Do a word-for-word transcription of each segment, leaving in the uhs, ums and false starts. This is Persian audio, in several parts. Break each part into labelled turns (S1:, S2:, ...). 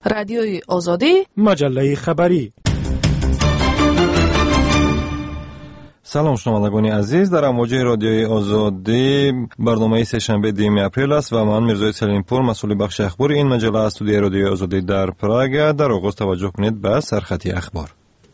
S1: رادیوی آزادی،
S2: مجله خبری.
S3: سلام شنوندگان عزیز، در امواج رادیوی آزادی برنامه سه‌شنبه دهم اپریل است و من میرزا سلیمپور مسئول بخش اخبار این مجله از استودیوی رادیوی آزادی در پراگ. در آغاز توجه کنید به سرخطی اخبار.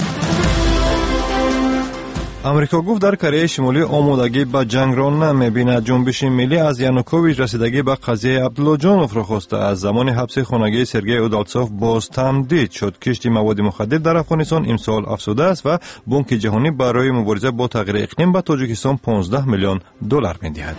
S3: امریکا گفت در کره شمالی آمادگی به جنگ را نمی‌بیند. جنبش ملی از یانوکوویچ رسیدگی به قضیه عبدالله‌جانوف را خواسته. از زمان حبس خانگی سرگئی اودالتسوف باز تمدید شد. کشت مواد مخدر در افغانستان امسال افزوده است و بانک جهانی برای مبارزه با تغییر اقلیم به تاجیکستان پانزده میلیون دلار می‌دهد.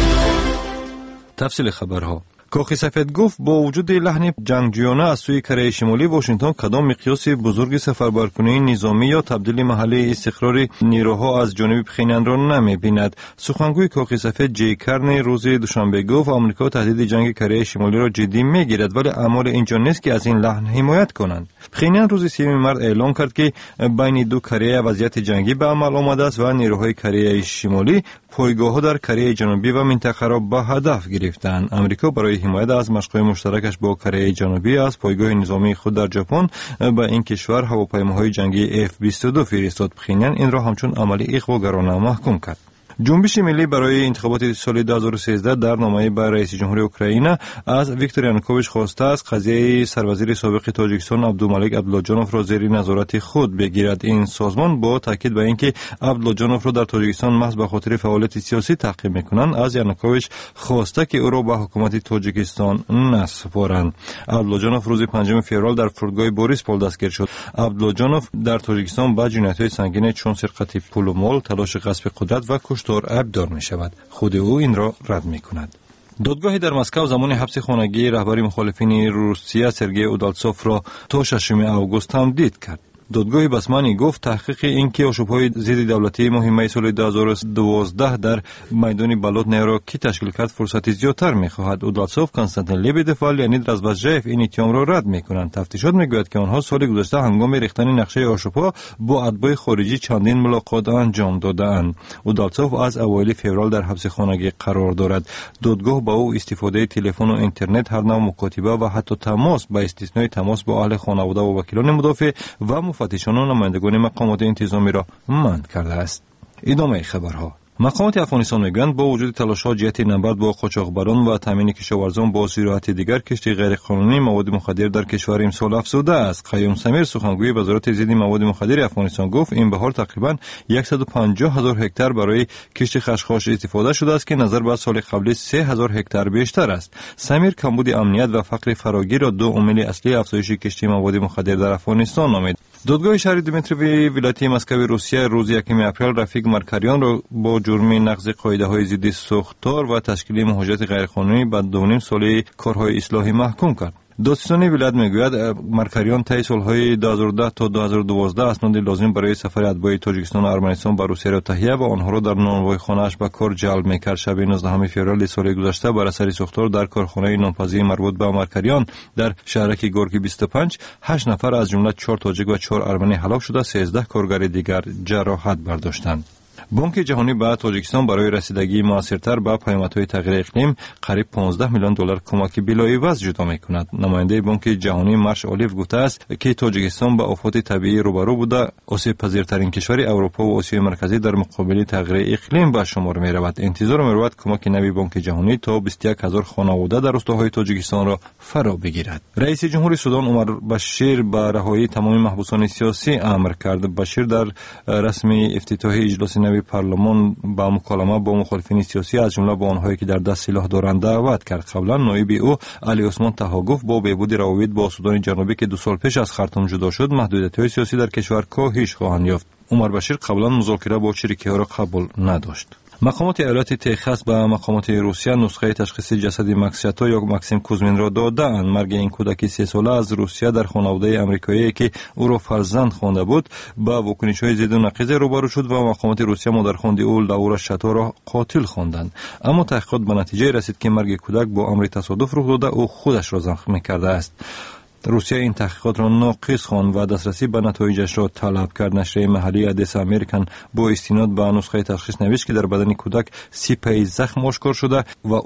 S3: تفصیل خبرها. کاخ سفید گفت با وجود لحن جنگجویانه از سوی کره شمالی، واشنگتن کدام مقیاس بزرگ سفربرکنی نظامی یا تبدیل محلی استقرار نیروها از جانب پخینیان را نمی‌بیند. سخنگوی کاخ سفید جی کرنی روز دوشنبه گفت آمریکا تهدید جنگ کره شمالی را جدی می‌گیرد، ولی اعمال اینجا نیست که از این لحن حمایت کنند. پخینیان روز سوم مارس اعلام کرد که بین دو کره وضعیت جنگی به عمل آمده است و نیروهای کره شمالی پایگاه‌ها در کره جنوبی و منطقه را به هدف گرفتند. آمریکا برای حمایت از مشق‌های مشترکش با کره جنوبی از پایگاه نظامی خود در ژاپن به این کشور هواپیماهای جنگی اف بیست و دو فرستاد. پخینیان این را همچون عملی اغواگرانه محکوم کرد. جنبش ملی برای انتخابات سال دو هزار و سیزده در نامه به رئیس جمهوری اوکراین از ویکتور یانوکوویچ خواسته است قضیه سروزیر سابق تاجیکستان عبدالملک عبدالله‌جانوف را زیر نظارت خود بگیرد. این سازمان با تاکید بر اینکه عبدالله‌جانوف را در تاجیکستان محض به خاطر فعالیت سیاسی تعقیب می‌کنند، از یانوکوویچ خواسته که او را به حکومت تاجیکستان نسپارند. عبدالله‌جانوف روز پنجم فوریه در فرودگاه بوریسپول دستگیر شد. عبدالله‌جانوف در تاجیکستان با جنایت‌های سنگین چون سرقت پول و مال، تلاش غصب قدرت و کشتار ابدار می شود. خود او این را رد می کند. دادگاهی در مسکو زمان حبس خانگی رهبر مخالفین روسیه سرگئی اودالتسوف را تا ششم آگوست تمدید کرد. دادگاه بسمانی گفت تحقیق این که آشوب‌های ضد دولتی مهمه سال دو هزار و دوازده در میدان بلوتنای را کی تشکیل کرد فرصتی زیادتر می‌خواهد. اودالتسوف، کنستانتین لبدف و لئونید رزباژیف این اتهام را رد می‌کنند. تفتیشات می‌گوید که آنها سال گذشته هنگام ریختن نقشه آشوب‌ها با اتباع خارجی چندین ملاقات انجام داده‌اند. اودالتسوف از اوایل فوریه در حبس خانگی قرار دارد. دادگاه با او استفاده تلفن و اینترنت، هر نوع مکاتبه و حتی تماس به استثنای تماس با اهل خانواده و وکیلان مدافع و مفتشان و نمایندگان مقامات انتظامی را منع کرده است. ادامه خبرها. مقامات افغانستان میگویند با وجود تلاش‌ها جهت نبرد با قاچاقبران و تامین کشاورزان با صورت دیگر کشت غیرقانونی مواد مخدر در کشور امسال افزوده است. قیوم سمیر سخنگوی وزارت ضد مواد مخدر افغانستان گفت این بهار تقریباً صد و پنجاه هزار هکتار برای کشت خشخاش استفاده شده است که نظر به سال قبل سه هزار هکتار بیشتر است. سمیر کمبود امنیت و فقر فراگیر را دو عامل اصلی افزایش کشت مواد مخدر در افغانستان نامید. دادگاه شهر دمیتروی ولایت مسکو روسیه روز یکم اپریل رفیق مارکاریان را با جرم نقض قاعده‌های ضد ساختار و تشکیل مهاجرت غیرقانونی به دو نیم ساله کارهای اصلاحی محکوم کرد. دادستان ولایت میگوید مارکاریان طی سالهای دو هزار و ده تا دو هزار و دوازده اسناد لازم برای سفر اتباع تاجیکستان و ارمنستان به روسیه را تهیه و آنها را در نانوای خانه‌اش به کار جلب میکرد. شب نوزدهم فوریه سال گذشته بر اثر ساختار در کارخانه نانپزی مربوط به مارکاریان در شهرک گورکی بیست و پنج هشت نفر از جمله چهار تاجیک و چهار ارمنی هلاک شده، سیزده کارگر دیگر جراحت برداشتند. بانک جهانی به تاجیکستان برای رسیدگی موثرتر به پیامدهای تغییر اقلیم قریب پانزده میلیون دلار کمک بلاعوض جدا می‌کند. نماینده بانک جهانی مارش اولیو گفته است که تاجیکستان با آفات طبیعی روبرو بوده، آسیب پذیرترین کشور اروپا و آسیای مرکزی در مقابل تغییر اقلیم به شمار می‌رود. انتظار می‌رود کمک نوی بانک جهانی تا بیست و یک هزار خانواده در روستاهای تاجیکستان را فرا بگیرد. رئیس جمهور سودان عمر بشیر به رهایی تمام محبوسان سیاسی امر کرد. بشیر در رسمی افتتاح اجلاس نوی پارلمان با مکالمه با مخالفین سیاسی از جمله با آنهایی که در دست سلاح دارند دعوت کرد. قبلا نایب او علی عثمان طه گفت با بهبود روابط با سودان جنوبی که دو سال پیش از خرطوم جدا شد، محدودیت‌های سیاسی در کشور کاهش خواهند یافت. عمر بشیر قبلا مذاکره با شریک‌ها را قبول نداشت. مقامات ایالت تگزاس به مقامات روسیه نسخه تشخیص جسد مکس شاتو یا ماکسیم کوزمین را دادند. مرگ این کودک سه ساله از روسیه در خانواده آمریکایی که او را فرزند خوانده بود با واکنش‌های ضد و نقیض روبرو شد و مقامات روسیه مادرخوانده او لاورا شاتو را قاتل خواندند. اما تحقیقات به نتیجه رسید که مرگ کودک با امر تصادف رخ داده، او خودش را زخمی کرده است. روسیه این تحقیقات را ناقص خواند و دسترسی به نتایجش را طلب کرد. نشریه محلی ادیس امریکن با استناد به نسخه تشخیص نوشت که در بدن کودک سی پای زخم آشکار شده و او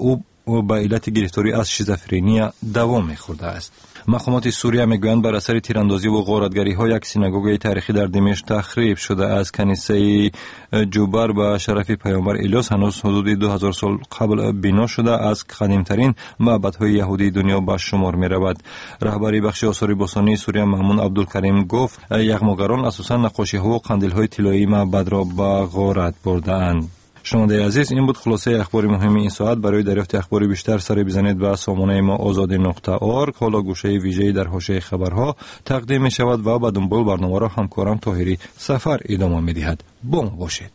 S3: او به علت گرفتاری از شیزوفرنیا دوام می‌خورده است. مقامات سوریه میگویند بر اثر تیراندازی و غارتگری‌ها یک سیناگوگ تاریخی در دمشق تخریب شده است. کنیسه جوبر به شرف پیامبر الیاس هنوز حدود دو هزار سال قبل بنا شده از قدیمترین معبدهای یهودی دنیا به شمار می‌رود. رهبری بخش آثار باستانی سوریه مامون عبدالکریم گفت یغماگران اساساً نقاشی‌ها و قندیل‌های طلایی معبد را به غارت برده‌اند. شنونده عزیز، این بود خلاصه اخبار مهم این ساعت. برای دریافت اخبار بیشتر سر بزنید به سامانه ما آزاد نقطه اورگ. حالا گوشه ویژه‌ای در حاشیه خبرها تقدیم می شود و به دنبال برنامه را همکارم طاهری سفر ادامه می دهد. با ما باشید.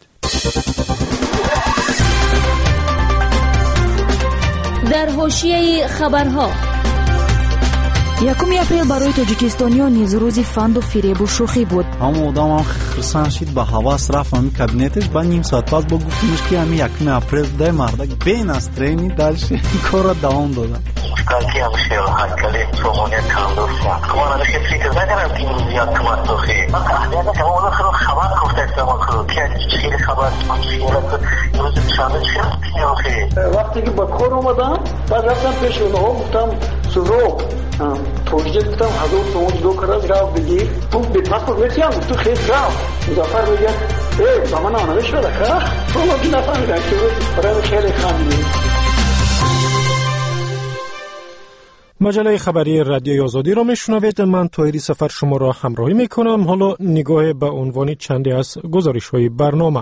S1: در حاشیه خبرها
S2: یکم اپریل برای تاجیکستانیان نیز روزی فند و فریب و شوخی بود.
S4: همه آدم هم خرسان شد به حواس رفت همی کابینتش با نیم ساعت پس با گفتیمش که همی یکم اپریل ده مردک بین از ترینی درش کار را دوام دادن.
S5: مشکلتی هم شیر حد کلی سومونیت کاندوسیا کمان ادش که فکر نکنم که این روزی ها کمان توخی من احلیت که اولا خیلی خبر گفته استعمال کرد که خیلی خبر شیرت روز شانده چیه وقتی که با کار اومدم بعد رفتم پیش اونها گفتم سرو توجیه گفتم حضور تومون دو کرد راو بگیر تو به پاسپورت میتیم تو خیلی راو مزافر بگیر ای با من آنوه شده که تو مگی نفهمیدن که برای خیلی خندیم.
S6: مجله خبری رادیوی آزادی را میشنوید. من طاهری سفر شما را همراهی میکنم. حالا نگاه به عنوان چندی از گزارش‌های برنامه.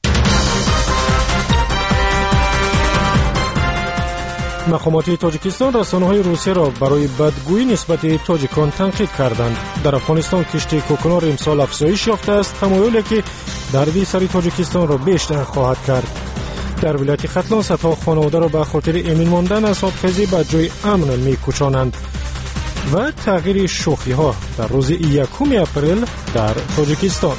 S6: مقامات تاجیکستان رسانه‌های روسیه را برای بدگویی نسبت تاجیکان تنقید کردند. در افغانستان کشتی کوکنار امسال افزایش یافته است، تمایلی که دردی سر تاجیکستان را بیشتر خواهد کرد. در ولایت ختلان صدها خانواده را به خاطر امین ماندن از آبخیزی به جای امن می‌کوشانند. و تغییر شوخی‌ها در روز یکم اپریل در تاجیکستان.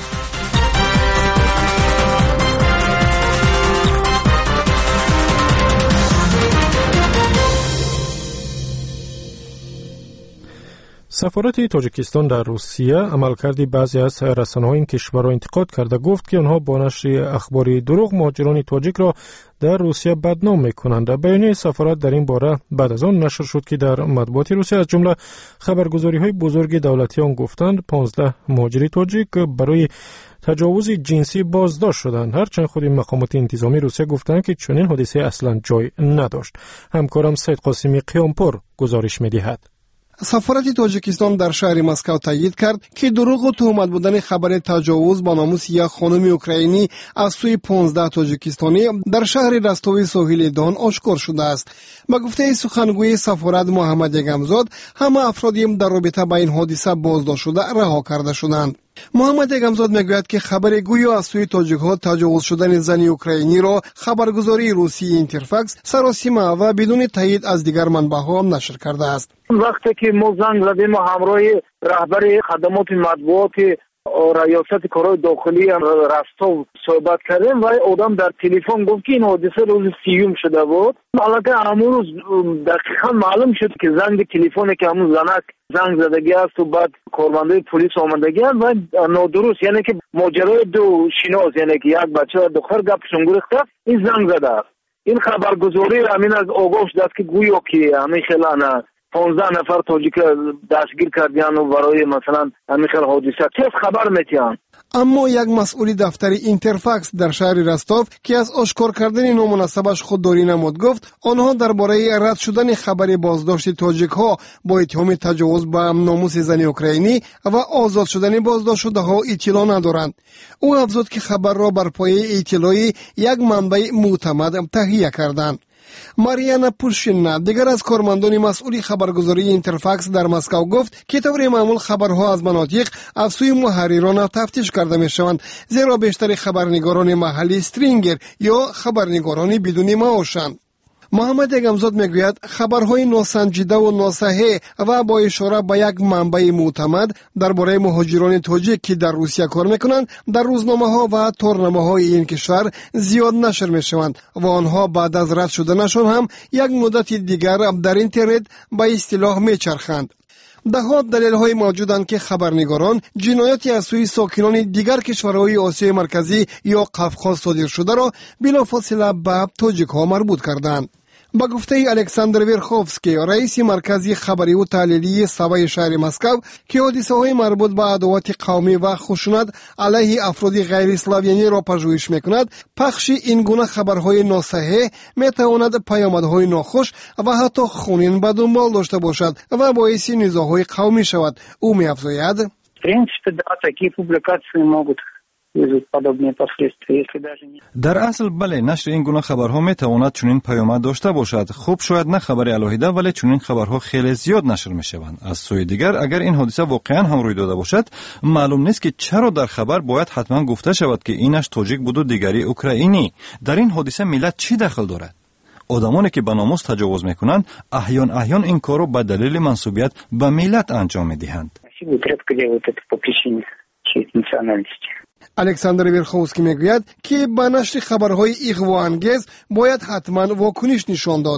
S6: سفارت تاجیکستان در روسیه عملکرد بعضی از رسانه‌های این کشور را انتقاد کرده، گفت که آنها با نشر اخبار دروغ مهاجران تاجیک را در روسیه بدنام می‌کنند. بیانیه سفارت در این باره بعد از آن نشر شد که در مطبوعات روسیه از جمله خبرگزاری‌های بزرگ دولتی آن گفتند پانزده مهاجر تاجیک برای تجاوز جنسی بازداشت شدند، هرچند خود مقامات انتظامی روسیه گفتند که چنین حادثه اصلا جای نداشت. همکارم سید قاسمی قیامپور گزارش می‌دهد.
S7: سفارت تاجیکستان در شهر مسکو تایید کرد که دروغ و تهمت بودن خبر تجاوز با ناموس یک خانم اوکراینی از سوی پانزده تاجیکستانی در شهر رستوی ساحل دان آشکار شده است. با گفته سخنگوی سفارت محمد یگمزاد، همه افرادی در رابطه با این حادثه بازداشت شده رها کرده شدند. محمد یگمزاد میگوید که خبر گویا از سوی تاجیک‌ها تجاوز شدن زن اوکراینی را خبرگزاری روسی اینترفاکس سراسیمه و بدون تایید از دیگر منبع‌ها نشر کرده است.
S5: وقتی که ما زنگ زدیم و همراه رهبر خدمات مطبوعات ریاست کارهای داخلی رستو صحبت کردیم و آدم در تلفن گفت که این حادثه روز سیوم شده بود. حالانکه همون روز دقیقا معلوم شد که زنگ تلفنی که همون زنک زنگ زدگی است و بعد کارمندای پلیس آمدگی است و نادرست، یعنی که ماجرای دو شناس، یعنی که یک بچه و دختر گپشون گرفته این زنگ زده است. این خبرگزاری همین از آگاه شده که گویا که همین خیلی پانزده نفر تاجیک دستگیر کردیان و برای مثلا همین خیلی حادثه چه خبر میتیان.
S7: اما یک مسئول دفتر اینترفاکس در شهر رستاف که از آشکار کردن نامناسبش خودداری نمود گفت آنها درباره رد شدن خبر بازداشت تاجیک ها با اتهام تجاوز به ناموس زن اوکراینی و آزاد شدن بازداشت شده ها اطلاع ندارند. او افزود که خبر را بر پایه اطلاعی یک منبع معتمد تهیه کردند. ماریانا پوشینا دیگر از کارمندان مسئول خبرگزاری اینترفاکس در مسکو گفت که طور معمول خبرها از مناطق از سوی محرران تفتیش کرده می شوند، زیرا بیشتر خبرنگاران محلی استرینگر یا خبرنگاران بدون معاشند. محمد یگمزاد میگوید خبرهای ناسنجیده و ناصحیح و با اشاره به یک منبع معتمد درباره مهاجران تاجیک که در روسیه کار میکنند در روزنامه ها و تورنامه های این کشور زیاد نشر میشوند و آنها بعد از رد شدنشان هم یک مدت دیگر در اینترنت به اصطلاح میچرخند. دهها دلیل‌های موجودند که خبرنگاران جنایاتی از سوی ساکنان دیگر کشورهای آسیای مرکزی یا قفقاز صادر شده را بلافاصله به تاجیک‌ها مربوط کردند. با گفته الکساندر ویرخوفسکی رئیس مرکز خبری و تحلیلی سوای شهر مسکو که حادثه‌های مربوط به عداوت قومی و خشونت علیه افراد غیر اسلاویانی را پژوهش می‌کند، پخش این گونه خبرهای ناصحیح می‌تواند پیامدهای ناخوش و حتی خونین به دنبال داشته باشد و باعث نزاع‌های قومی شود. او می‌افزاید:
S5: В принципе, да, такие публикации могут вызвать подобные последствия, если даже не...
S3: در اصل بله، نشر این گونه خبرها میتواند چنین پیامد داشته باشد. خوب شاید نه خبر علیحده، ولی چنین خبرها خیلی زیاد نشر میشوند. از سوی دیگر اگر این حادثه واقعا هم روی داده باشد، معلوم نیست که چرا در خبر باید حتما گفته شود که اینش تاجیک بود و دیگری اوکراینی. در این حادثه ملت چی دخل دارد؟ آدمانی که به ناموس تجاوز میکنند احیان احیان این کارو به دلیل منسوبیت به ملت انجام میدهند.
S7: الکساندر ویرخوفسکی میگوید که به نشر خبرهای اغواانگیز باید حتما واکنش نشان داد.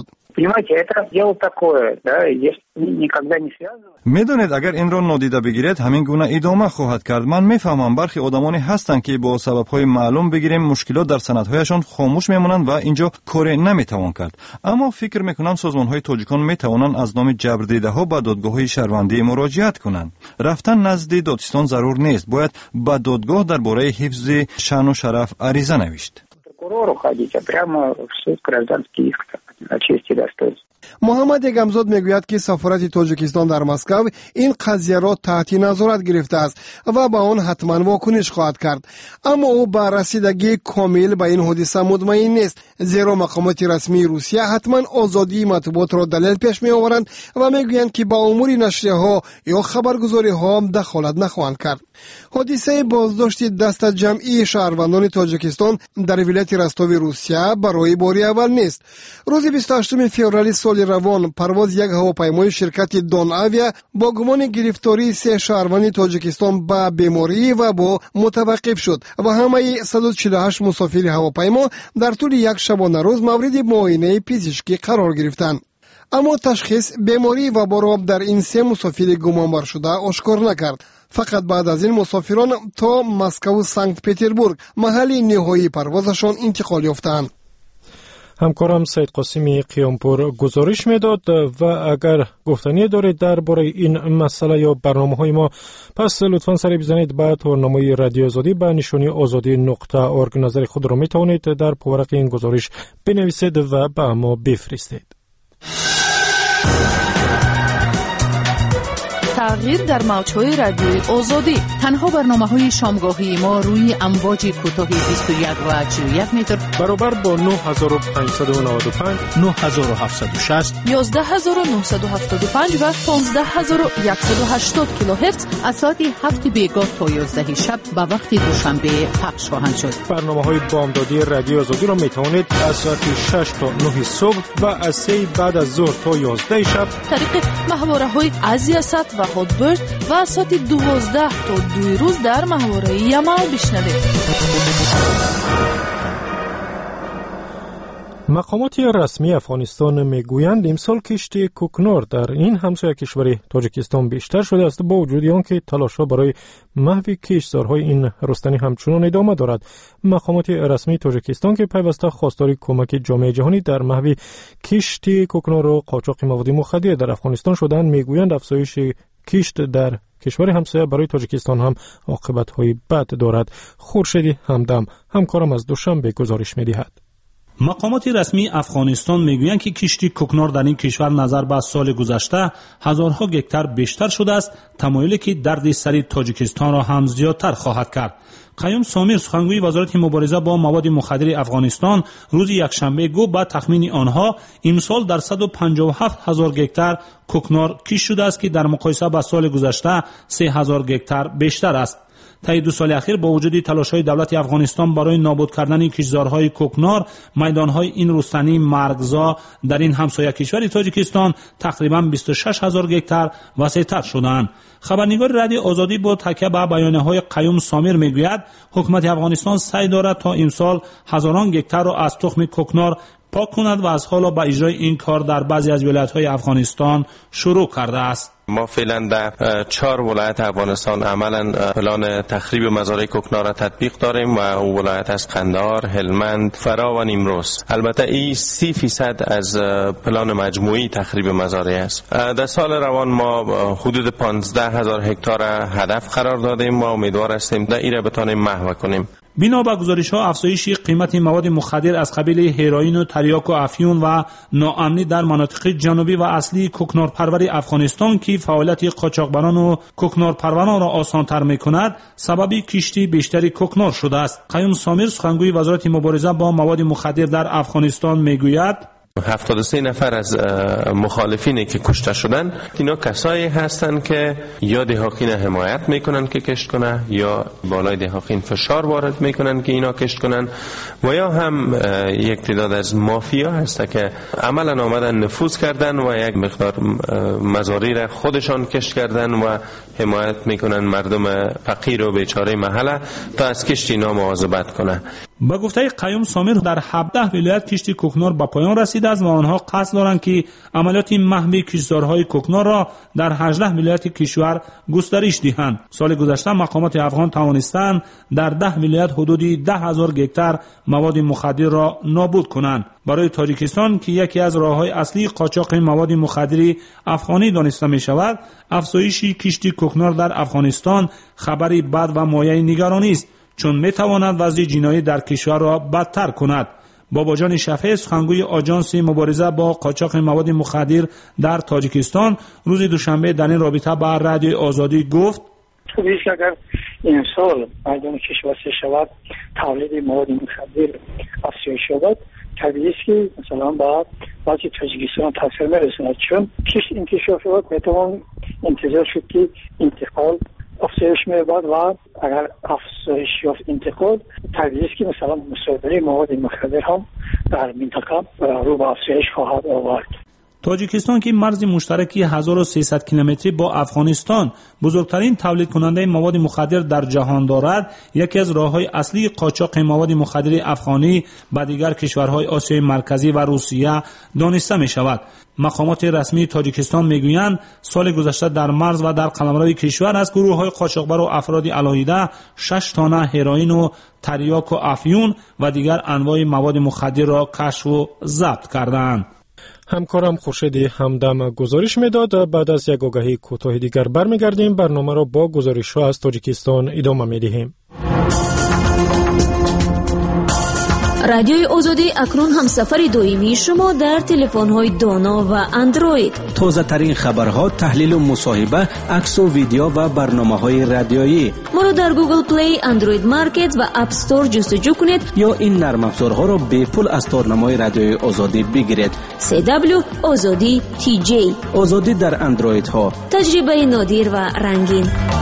S3: میدونید اگر این را نادیده بگیرید همین گونه ادامه خواهد کرد. من میفهمم برخی آدمانی هستند که با سببهای معلوم بگیریم مشکلات در سندهایشان خاموش میمونند و اینجا کاری نمیتوان کرد. اما فکر میکنم سازمانهای تاجیکان میتوانند از نام جبردیده ها به دادگاه‌های شهروندی مراجعت کنند. رفتن نزد دادستان ضرور نیست، باید به دادگاه درباره حفظ شأن و شرف عریضه نوشت.
S7: محمد گمزاد میگوید که سفارت تاجیکستان در مسکو این قضیه را تحت نظارت گرفته است و به آن حتما واکنش خواهد کرد. اما او به رسیدگی کامل به این حادثه مطمئن نیست، زیرا مقامات رسمی روسیه حتما آزادی مطبوعات را دلیل پیش می آورند و میگویند که به امور نشریه ها یا خبرگزاری ها دخالت نخواهند کرد. حادثه بازداشت دست جمعی شهروندان تاجیکستان در ولایت رستاو روسیه برای باری اول نیست. روز بیست و هشتم فوریه سال روان پرواز یک هواپیمای شرکت دان اویا با گمان گرفتاری سه شهروند تاجیکستان به بیماری و با متوقف شد و همه صد و چهل و هشت مسافر هواپیما در طول یک شبانه روز مورد معاینه پزشکی قرار گرفتند. اما تشخیص بیماری و باراب در این سه مسافر گمانبر شده آشکار نکرد. فقط بعد از این مسافران تا مسکو و سنت پتربورگ محل نهایی پروازشان انتقال یافتند.
S6: همکارم سید قاسمی قیامپور گزارش میداد و اگر گفتنی دارید درباره این مسئله یا برنامه‌های ما پس لطفاً سری بزنید به تورنمای رادیو آزادی به نشانی آزادی نقطه اورگ. نظر خود را میتوانید در پاورق این گزارش بنویسید و به ما بفرستید.
S2: تغییر در موج‌های رادیوی آزادی. تنها برنامه‌های شامگاهی ما روی امواج کوتاه بیست و یک و چهل و یک متر
S6: برابر با نه هزار و پانصد و نود و پنج،
S4: نه هزار و هفتصد و شصت،
S2: یازده هزار و نهصد و هفتاد و پنج و پانزده هزار و صد و هشتاد کیلوهرتز از ساعت هفت بیگاه تا یازده شب به وقت دوشنبه پخش خواهند شد.
S6: برنامه‌های بامدادی رادیو آزادی را می‌توانید از ساعت شش تا نه صبح و از سه بعد از ظهر تا یازده شب
S2: طریق محوره‌های ازیاست و هادبرد و از ساعت دوازده تا دو روز در محوره یمال بشنوید.
S6: مقامات رسمی افغانستان میگویند امسال کشت کوکنار در این همسایه کشور تاجیکستان بیشتر شده است، با وجود آنکه تلاش‌ها برای محو کشتزارهای این رستنی همچنان ادامه دارد. مقامات رسمی تاجیکستان که پیوسته خواستار کمک جامعه جهانی در محو کشت کوکنار و قاچاق مواد مخدر در افغانستان شدند، میگویند افزایش کشت در کشور همسایه برای تاجیکستان هم عاقبت‌های بد دارد. خورشید همدم همکارم از دوشنبه گزارش می‌دهد.
S8: مقامات رسمی افغانستان میگویند که کشتی کوکنار در این کشور نظر به سال گذشته هزارها گکتار بیشتر شده است، تمایلی که درد سر تاجیکستان را هم زیادتر خواهد کرد. قیوم سامیر سخنگوی وزارت مبارزه با مواد مخدر افغانستان روز یکشنبه گفت با تخمین آنها امسال در صد و پنجاه و هفت هزار گکتار کوکنار کشت شده است که در مقایسه با سال گذشته سه هزار گکتار بیشتر است. طی دو سال اخیر با وجود تلاش‌های دولت افغانستان برای نابود کردن کشتزارهای کوکنار، میدان‌های این رستنی مرغزا در این همسایه کشور تاجیکستان تقریباً بیست و شش هزار گکتار وسیع‌تر شدند. خبرنگار رادیو آزادی با تکیه بر بیانیه‌های قیوم سامیر میگوید حکومت افغانستان سعی دارد تا امسال هزاران گکتار را از تخم کوکنار پاک کند و از حالا به اجرای این کار در بعضی از ولایت‌های افغانستان شروع کرده است.
S9: ما فعلا در چهار ولایت افغانستان عملا پلان تخریب مزارع کوکنار را تطبیق داریم و او ولایت از قندهار، هلمند، فرا و نیمروز. البته این سی فیصد از پلان مجموعی تخریب مزارع است. در سال روان ما حدود پانزده هزار هکتار هدف قرار دادیم و امیدوار هستیم در این را بتانیم محو کنیم.
S8: بنا به گزارش‌ها افزایش قیمت مواد مخدر از قبیل هروئین و تریاک و افیون و ناامنی در مناطق جنوبی و اصلی کوکنارپرور افغانستان که فعالیت قاچاقبران و کوکنارپروران را آسان‌تر می‌کند سبب کشتی بیشتری کوکنار شده است. قیوم سامر سخنگوی وزارت مبارزه با مواد مخدر در افغانستان میگوید
S9: هفتاد و سه نفر از مخالفینی که کشته شدن اینا کسایی هستند که یا دهاقین حمایت میکنن که کشت کنه یا بالای دهاقین فشار وارد میکنن که اینا کشت کنن و یا هم یک تعداد از مافیا هست که عملا آمدن نفوذ کردن و یک مقدار مزارع را خودشان کشت کردن و حمایت میکنن مردم فقیر و بیچاره محله تا از کشت اینا مواظبت کنه.
S8: با گفته قیوم سامر در هفده ولایت کشتی کوکنار به پایان رسیده است و آنها قصد دارند که عملیات محو کشتزارهای کوکنار را در هجده ولایت کشور گسترش دهند. سال گذشته مقامات افغان توانستند در ده ولایت حدود ده هزار گکتار مواد مخدر را نابود کنند. برای تاجیکستان که یکی از راه‌های اصلی قاچاق مواد مخدر افغانی دانسته می شود، افزایش کشتی کوکنار در افغانستان خبری بد و مایه نگرانی است، چون می تواند وضع جنایی در کشور را بدتر کند. باباجان شفیع سخنگوی آژانس مبارزه با قاچاق مواد مخدر در تاجیکستان روز دوشنبه در این رابطه با رادیو آزادی گفت
S10: طبیعی که اگر این سال مردم کشور شود تولید مواد مخدر افزایش شود طبیعی است که مثلا با بعضی تاجیکستان تاثیر میرساند، چون کشت انکشاف شود میتوان انتظار شد که انتقال افزایش می‌یابد و اگر افزایش یافت انتقال طبیعی است که مثلا مصادره مواد مخدر هم در منطقه رو به افزایش خواهد آورد.
S8: تاجیکستان که مرز مشترکی هزار و سیصد کیلومتری با افغانستان بزرگترین تولید کننده مواد مخدر در جهان دارد، یکی از راه‌های اصلی قاچاق مواد مخدر افغانی به دیگر کشورهای آسیای مرکزی و روسیه دانسته می شود. مقامات رسمی تاجیکستان میگویند سال گذشته در مرز و در قلمرو کشور از گروه‌های قاچاقبر و افراد علاهیده شش تانه هروئین و تریاک و افیون و دیگر انواع مواد مخدر را کشف و ضبط کردند.
S6: همکارم خورشید همدم گزارش میداد. بعد از یک آگهی کوتاه دیگر برمیگردیم. برنامه را با گزارش‌ها از تاجیکستان ادامه میدهیم.
S1: رادیوی آزادی اکنون هم سفر دائمی شما در تلفن‌های دانا و اندروید.
S11: تازه ترین خبرها، تحلیل و مصاحبه، عکس و ویدیو و برنامه‌های رادیویی.
S1: ما را در گوگل پلی، اندروید مارکت و اپ استور جستجو کنید
S11: یا این نرم افزارها را به پول از تارنمای رادیوی آزادی بگیرید.
S1: سی دبلیو آزادی تی جی.
S11: آزادی در اندروید ها.
S1: تجربه نادر و رنگین.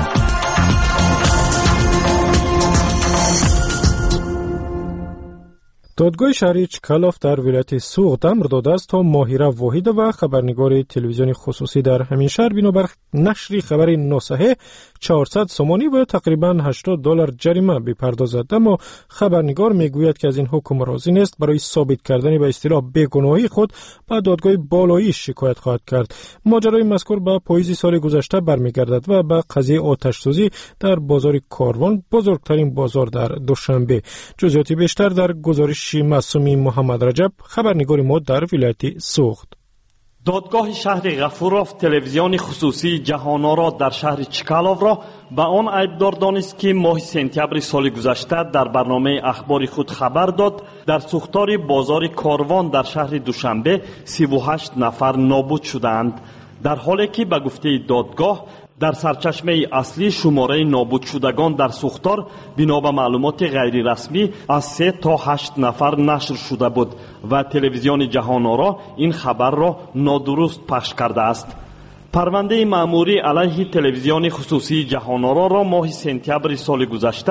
S6: دادگاه شهری چکالوف در ولایت سوغد امر داده است تا ماهره واحده و خبرنگار تلویزیون خصوصی در همین شهر بنابر نشر خبر ناصحیح چهارصد سومانی و تقریباً هشتاد دلار جریمه بپردازد. اما خبرنگار میگوید که از این حکم راضی نیست. برای ثابت کردن به اصطلاح بیگناهی خود به دادگاه بالایی شکایت خواهد کرد. ماجرای مذکور به پاییز سال گذشته برمیگردد و به قضیه آتش سوزی در بازار کاروان، بزرگترین بازار در دوشنبه. جزئیات بیشتر در گزارش معصومی محمد رجب، خبرنگار ما در ولایت سوغد.
S12: دادگاه شهر غفورов تلویزیون خصوصی جهان‌آرا در شهر چکالوف را به آن عیبدار دانست که ماه سپتامبر سال گذشته در برنامه اخباری خود خبر داد در سوختار بازار کاروان در شهر دوشنبه سی و هشت نفر نابود شدند، در حالی که به گفته دادگاه در سرچشمه اصلی شماره نابود شدگان در سوختار بنا به معلومات غیر رسمی از سه تا هشت نفر نشر شده بود و تلویزیون جهان‌آرا این خبر را نادرست پخش کرده است. پرونده مأموری علیه تلویزیون خصوصی جهان‌آرا را ماه سپتامبر سال گذشته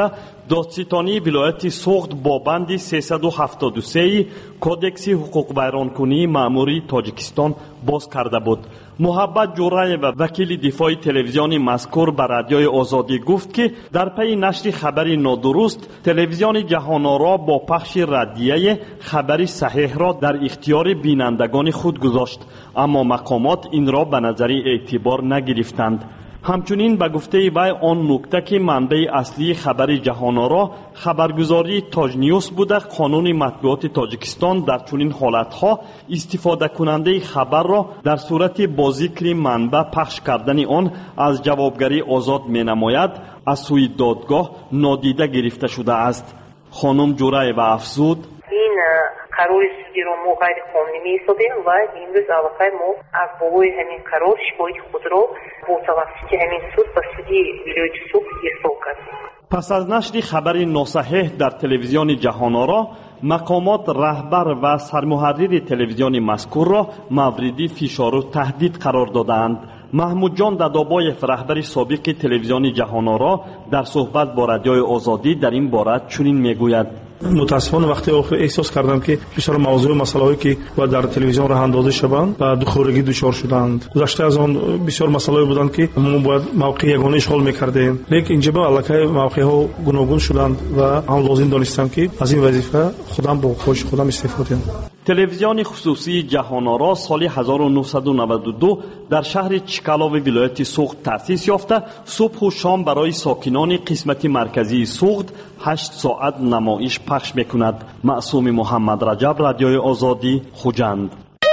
S12: دادستانی ولایت سوخت با بند سیصد و هفتاد و سه کودکس حقوق ویرانکنی مأموری تاجیکستان باز کرده بود. محبت جورای و وکیل دفاع تلویزیون مذکور به رادیوی آزادی گفت که در پی نشر خبری نادرست تلویزیون جهان‌آرا با پخش ردیه خبری صحیح را در اختیار بینندگان خود گذاشت، اما مقامات این را به نظر اعتبار نگرفتند. همچنین به گفته وی آن نکته که منبع اصلی خبر جهان‌آرا خبرگزاری تاج نیوز بوده، قانون مطبوعات تاجیکستان در چنین حالتها استفاده کننده خبر را در صورت با ذکر منبع پخش کردن آن از جوابگری آزاد می نماید از سوی دادگاه نادیده گرفته شده است. خانم جورای و افزود
S13: این قرار سودی رو ما غیر قانونی می حسابیم و امروز اواخر ما از بالای همین قرار شباهت خود را با توسط همین سود و سودی ولایت سوخت ارسال کردیم.
S12: پس از نشر خبر ناصحیح در تلویزیون جهان‌آرا، مقامات رهبر و سرمحرر تلویزیون مذکور را مورد فشار و تهدید قرار دادند. محمود جان ددابایف رهبر سابق تلویزیون جهان‌آرا در صحبت با رادیوی آزادی در این باره چنین میگوید:
S14: متاسفانه وقتی آخر احساس کردم که بسیار موضوع مسائلی که و در تلویزیون راه اندازی شدند و دخورگی دچار شدند. گذشته از آن بسیار مسائلی بودند که ما باید موقع یگانه اشغال می‌کردیم، لیکن اینجا با علاقه موقع‌ها گوناگون شدند و هم لازم دانستم که از این وظیفه خودم با خودم خودم استعفا دادم.
S12: تلویزیون خصوصی جهان‌آرا سال هزار و نهصد و نود و دو در شهر چکالاو ولایت سوخت تأسیس یافته، صبح و شام برای ساکنان قسمت مرکزی سوخت هشت ساعت نمایش پخش میکند. معصوم محمد رجب، رادیوی آزادی، خوجند.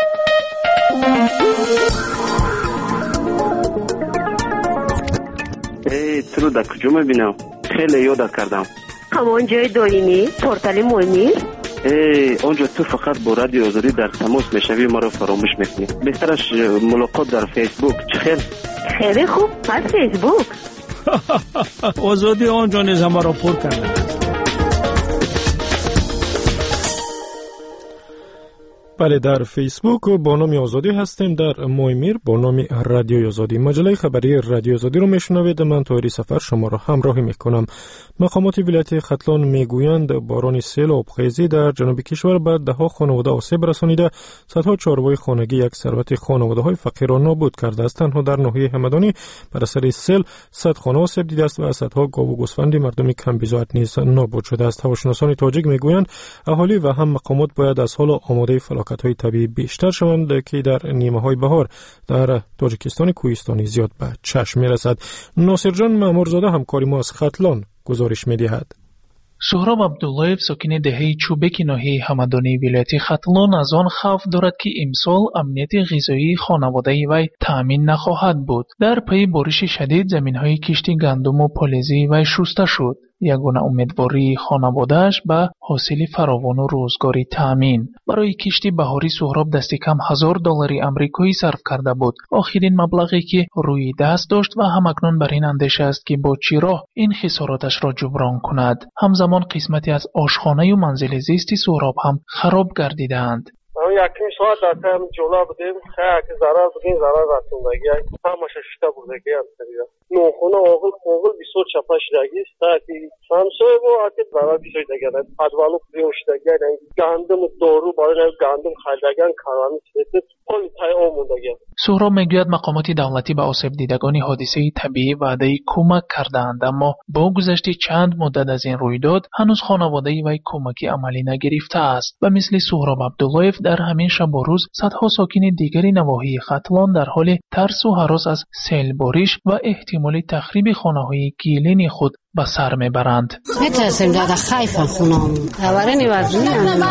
S15: ای تو رو در کجا میبینم؟ خیلی یادت کردم.
S16: همان جای دائمی پورتال مهمی؟
S15: ای اونجا تو فقط با رادیو آزادی در تماس میشوی، ما رو فراموش میکنی. بهترش ملاقات در فیسبوک. چه خیر؟
S16: خیلی خوب، پس فیسبوک.
S17: آزادی آنجا نیز ما را پر کرده.
S6: بله، در فیسبوک با نام آزادی هستیم، در مایمیر با نام رادیو آزادی. مجله خبری رادیو آزادی رو میشنوید. من طاهری سفر شما را همراهی میکنم. مقامات ولایت ختلان میگویند باران سیل و آبخیزی در جنوب کشور به ده ها خانواده آسیب رسانیده، صدها چارپای خانگی یک ثروت خانواده های فقیر را نابود کرده است. تنها در ناحیه همدانی بر اثر سیل صد خانه آسیب دیده است و صدها گاو و گوسفند مردم کم بضاعت نیز نابود شده است. هواشناسان تاجیک میگویند اهالی و هم مقامات باید از حال آماده های طبیعی بیشتر شوند که در نیمه های بهار در تاجیکستان کوهستانی زیاد به چشم می رسد. ناصر جان مامورزاده همکاری ما از ختلان گزارش می دهد.
S18: سهراب عبداللهیف ساکن دهه چوبک ناحیه همدانی ولایت ختلان از آن خوف دارد که امسال امنیت غذایی خانواده وی تأمین نخواهد بود. در پی بارش شدید زمین‌های کشت گندم و پالزی وی شسته شد. یگانه امیدواری خانواده‌اش به حاصل فراوان و روزگاری تأمین. برای کشت بهاری سهراب دست کم هزار دلار آمریکایی صرف کرده بود. آخرین مبلغی که روی دست داشت و همکنون بر این اندیشه است که با چه راه این خساراتش را جبران کند. همزمان قسمتی از آشخانه و منزل زیست سهراب هم خراب گردیدند.
S19: یکم ساعت در تایم جلو بودیم، خیلی که ضرر بودیم، ضرر رسوندگی همه ششته بودگی هم سریده نوخونه آغل آغل بیسور چپا شدگی است که سمسوی با حتی ضرر بیسوی دگن ادوالو پریوشتگی گندم دارو برای گندم خریدگن کارانی سیده پای تای آموندگی.
S18: سهراب میگوید مقامات دولتی به آسیب دیدگان حادثه طبیعی وعده کمک کردند، اما با گذشت چند مدت از این رویداد هنوز خانواده وی کمکی عملی نگرفته است و مثل سهراب عبداللهیف در همین شب و روز صدها ساکن دیگری نواحی ختلان در حال ترس و هراس از سیل بارش و احتمال تخریب خانه‌های گیلین خود به سر میبرند.
S20: میترسیم داده خیفم خونم اوره نیوزنی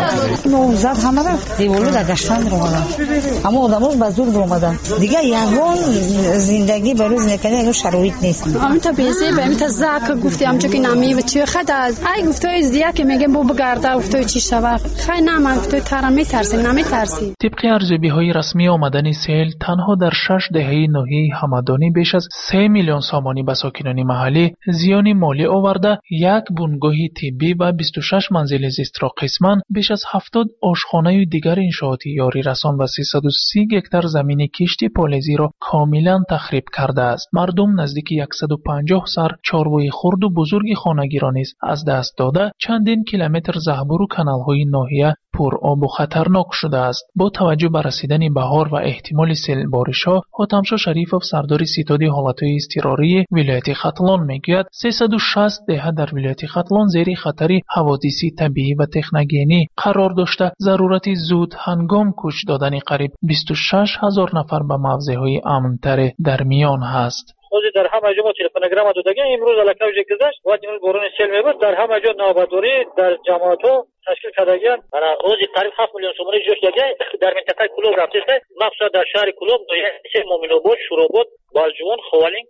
S20: نوزد همه را دیولو در گشتن رو آدم اما آدم رو بزرگ اومدن دیگه یگان زندگی بروز نکنه اگه شرایط نیست.
S21: امیتا بیزی به امیتا زک گفتی همچه که نمی و توی خد از ای گفتای زیاد که میگم بو بگرده گفتای چی شود خیلی نه من گفتای ترا میترسیم نمیترسیم.
S18: طبق ارزیابی‌های رسمی آمدن سیل تنها در شش دهه ناحیه همدانی بیش از سه میلیون سامانی به ساکنان محلی زیانی مالی آورده یک بنگاه طبی و بیست و شش منزل زیست را قسماً، بیش از هفتاد آشخانه و دیگر انشاءات یاری رسان و سیصد و سی گکتار زمین کشتی پالزی را کاملا تخریب کرده است. مردم نزدیک صد و پنجاه سر چاروای خرد و بزرگ خانگی را نیز از دست داده، چندین کیلومتر زهبور و کانال‌های ناحیه پر آب و خطرناک شده است. با توجه به رسیدن بهار و احتمال سیل بارش‌ها، حاتمشاه شریفов سردار ستاد حالت‌های اضطراری ولایت ختلان میگوید سیصد و شصت دهه در ولایت ختلان زیر خطر حوادث طبیعی و تکنوگینی قرار داشته، ضرورت زود هنگام کوچ دادن قریب بیست و شش هزار نفر به موضع‌های امن‌تر در میان است.
S5: روزی در همه جا ما تلفنگرام دادگی امروز علاقه گذشت و این بارون سیل میبود در همه جا نابوداری در جماعت‌ها تشکیل کردگیان. انا روزی قریب هفت میلیون سومانی جوش دادگی در منطقه کلوب رفته است، مخصوصا در شهر کلوب دویسه مومنوباد، شوراباد، بالجوان، خوالین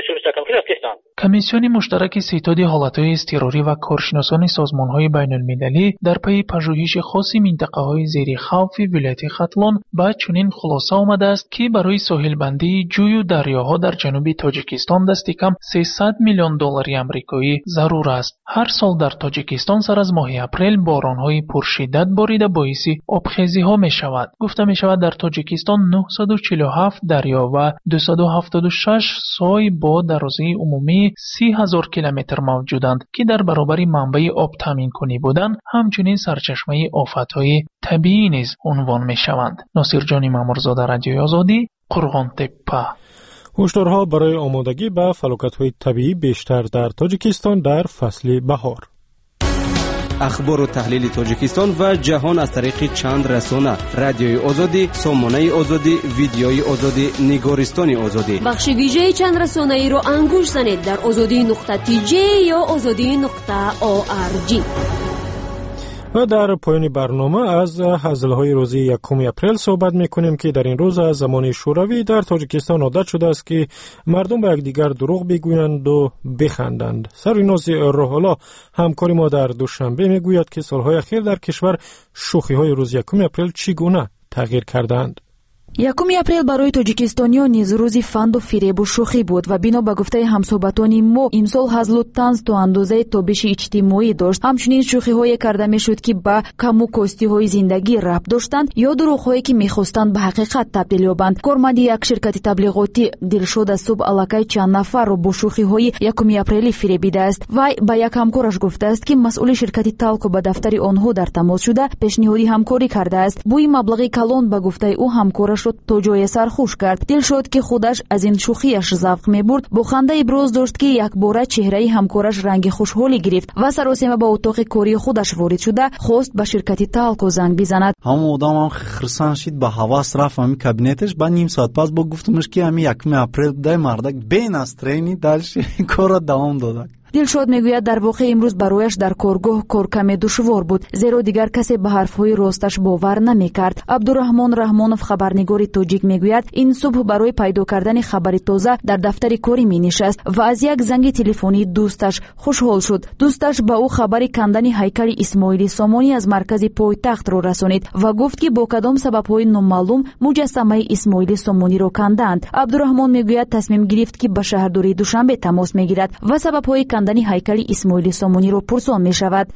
S5: کمیسیون مشترک ستاد حالتهای اضطراری و کارشناسان سازمان‌های بین‌المللی در پی پژوهش خاص منطقه‌های زیر خوف ولایت ختلان با چنین خلاصه آمده است که برای ساحل بندی جوی و دریاها در جنوب تاجیکستان دست کم سیصد میلیون دلار آمریکایی ضرور است. هر سال در تاجیکستان سر از ماه اپریل باران‌های پرشدت باریده باعث آبخیزی‌ها می‌شود. گفته می‌شود در تاجیکستان نهصد و چهل و هفت دریا و دویست و هفتاد و شش سای با درازه عمومی سی هزار کیلومتر موجودند که در برابر منبع آب تامین کنی بودند، همچنین سرچشمه آفت‌های طبیعی نیز عنوان می‌شوند. ناصر جان مامورزاده، رادیوی آزادی، قرغان تپه.
S6: هشدارها برای آمادگی به فلاکت‌های طبیعی بیشتر در تاجیکستان در فصل بهار.
S11: اخبار و تحلیل تاجیکستان و جهان از طریق چند رسانه: رادیوی آزادی، سامانه آزادی، ویدیوی آزادی، نگارستان آزادی.
S1: بخش ویژه چند رسانه ای رو انگوش زنید در آزادی نقطه تی جی یا آزادی نقطه او آر جی.
S6: و در پایان برنامه از هزلهای روزی یکم اپریل صحبت میکنیم که در این روز از زمان شوروی در تاجیکستان عادت شده است که مردم به یکدیگر دروغ بگویند و بخندند. سریناز روح‌الله همکار ما در دوشنبه میگوید که سالهای اخیر در کشور شوخی‌های روز یکم اپریل چگونه تغییر کردند.
S22: یکم اپریل برای تاجیکستانیان نیز روزی فند و فریب و شوخی بود و بنا به گفته همصحبتان ما امسال هزل و طنز تا اندازه تابش اجتماعی داشت. همچنین شوخی‌های کرده میشد که به کم و کاستی‌های زندگی ربط داشتند یا دروغ‌هایی که می‌خواستند به حقیقت تبدیل یابند. کارمند یک شرکت تبلیغاتی دلشاد از صبح علاقه چند نفر را با شوخی‌های یکم اپریل فریبیده است. وی به یک همکارش گفته است که مسئول شرکت تالکو به دفتر آنها در تماس شده پیشنهاد همکاری کرده است. بوی مبلغ کلان به گفته او همکارش تا جای سرخوش کرد. دل شد که خودش از این شوخیش ذوق می‌برد. با خنده ابراز داشت که یک باره چهره همکارش رنگ خوشحالی گرفت و سراسیمه به اتاق کاری خودش وارد شده خواست به شرکت تالکو زنگ بزند.
S4: همون آدم هم خرسان شد به حواس رفت همین کابینتش. بعد نیم ساعت پس با گفتمش که همین یکم اپریل ده مردک بین استرینی دلش کار دوام داد.
S22: دلشاد میگوید در واقع امروز برایش در کارگاه کار کمی دشوار بود، زیرا دیگر کسی به حرفهای راستش باور نمیکرد. عبدالرحمن رحمانов خبرنگار تاجیک میگوید این صبح برای پیدا کردن خبری تازه در دفتر کاری می نشست و از یک زنگ تلفنی دوستش خوشحال شد. دوستش به او خبری کندن هیکل اسماعیل سامانی از مرکز پایتخت را رسانید و گفت که با کدام سبب‌های نامعلوم مجسمه اسماعیل سامانی را کندند. عبدالرحمن میگوید تصمیم گرفت که به شهرداری دوشنبه تماس میگیرد و سبب‌های کندن هیکل اسماعیل سامانی را پرسان می شود.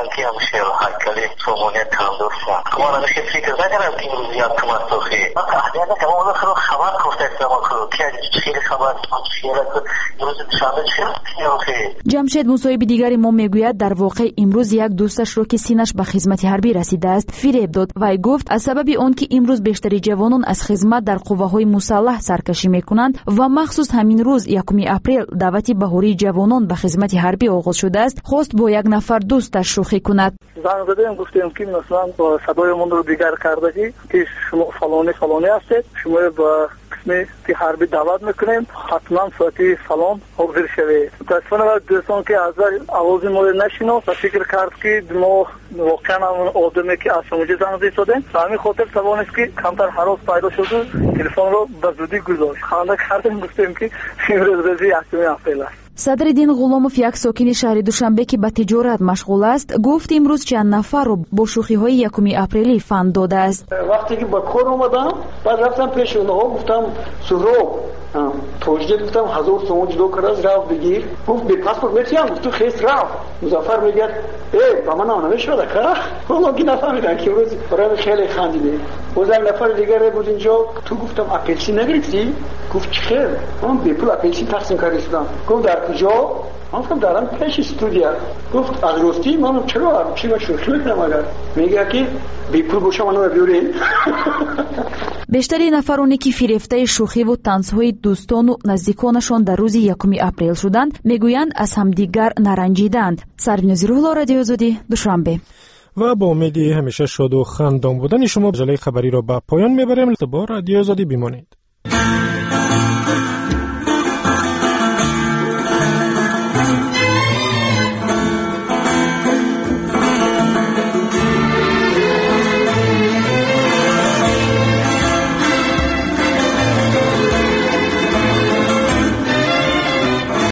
S22: جمشید مصاحب دیگری ما میگوید در واقع امروز یک دوستش را که سینش به خدمت حربی رسیده است فریب داد و گفت از سبب آن که امروز بیشتر جوانان از خدمت در قوه‌های مسلح سرکشی میکنند و مخصوص همین روز یکم اپریل دعوت بهاری جوانان به خدمت حربی آغاز شده است، خواست با یک نفر دوستش شوخی کند.
S5: زنگ زدیم گفتیم که مثلا با صدایمون رو دیگر کرده که شما فلانی فلانی هستید، شما با قسمی که حربی دعوت میکنیم حتما ساعتی فلان حاضر شوید. متاسفانه دوستان که از آواز ما نشناخت و فکر کرد که ما واقعا آدمی که از شما زنگ زدیم، همین خاطر سوال است که کمتر هراس پیدا شده تلفن رو به زودی گذاشت. خنده کردیم گفتیم که امروز روز یکم اپریل است.
S22: صدرالدین غلامов یک ساکن شهر دوشنبه که به تجارت مشغول است گفت امروز چند نفر رو با شوخی‌های یکم اپریل فند داده است.
S23: وقتی که با کار اومدم بعد رفتم پیش اونها گفتم سهراب
S10: توجیه گفتم هزار تومان جدا کرد رفت بگیر. گفت به پاسپورت میتیم. گفت تو خیست رفت. مظفر میگه ای با من آنها شده که اونا کی نفهمیدن که روز برای خیلی خندیده. وزن نفر دیگه بود اینجا. تو گفتم اپلسین نگرفتی؟ گفت خیر من به پول اپلسین تقسیم کردم. گفت در کجا؟ من گفتم دارم پیش استودیا. گفت از راستی من چرا چی با شوخی میکنم اگر میگه که بی پول باشه منو بیارین.
S22: بیشتری نفرانی که فریفته شوخی و طنزهای دوستان و نزدیکانشان در روز یکم اپریل شدند میگویند از همدیگر نرنجیدند. سرینازی روح‌الله، رادیو آزادی، دوشنبه.
S6: و با امیدی همیشه شاد و خندان بودن شما مجله خبری را به پایان میبریم. با رادیو آزادی بمانید.